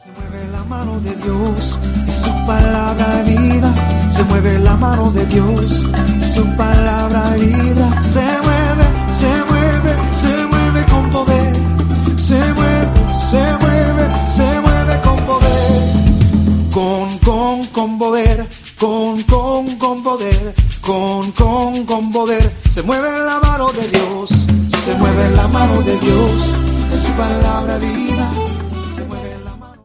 Se mueve la mano de Dios, es su palabra vida. Se mueve la mano de Dios, es su palabra vida. Se mueve, se mueve, se mueve con poder. Se mueve, se mueve, se mueve con poder. Con poder, con poder, con poder. Se mueve la mano de Dios, se mueve la mano de Dios, es su palabra vida.